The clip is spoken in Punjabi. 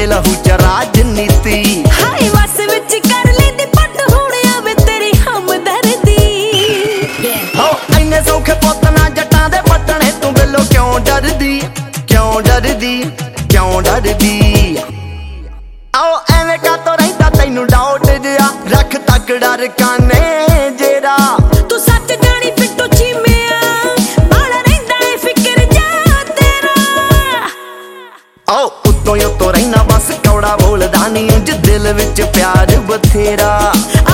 ਤੇਰੇ ਲਹੂ ਚ ਰਾਜਨੀਤੀ ਹਾਏ ਵਸ ਵਿੱਚ ਕਰ ਲੈਂਦੀ ਪੱਟ ਹੁਣ ਆਵੇ ਤੇਰੀ ਹਮਦਰਦੀ ਹੋ ਇੰਨੇ ਸੌਖੇ ਪੁੱਤ ਨਾ ਜੱਟਾਂ ਦੇ ਪੱਟਣੇ ਤੂੰ ਬਿੱਲੋ ਕਿਉਂ ਡਰਦੀ ਕਿਉਂ ਡਰਦੀ ਕਿਉਂ ਡਰਦੀ ਆਓ ਐਵੇਂ ਕਾਤੋਂ ਰਹਿੰਦਾ ਤੈਨੂੰ ਡਾਊਟ ਜਿਆ ਰੱਖ ਤਕੜਾ ਰਕਾਨੇ ਜਿਹੜਾ ਤੂੰ ਸੱਚ ਜਾਣੀ ਪਿੱਟੂ ਚੀਮਿਆ ਬਾਲਾ ਰਹਿੰਦਾ ਏ ਫਿਕਰ ਜਾ ਤੇਰਾ ਆਓ ਉੱਤੋਂ ਰਹਿਣਾ ਬਸ ਕੌੜਾ ਬੋਲਦਾ ਨਹੀਂ ਉਂਝ ਦਿਲ ਵਿੱਚ ਪਿਆਰ ਬਥੇਰਾ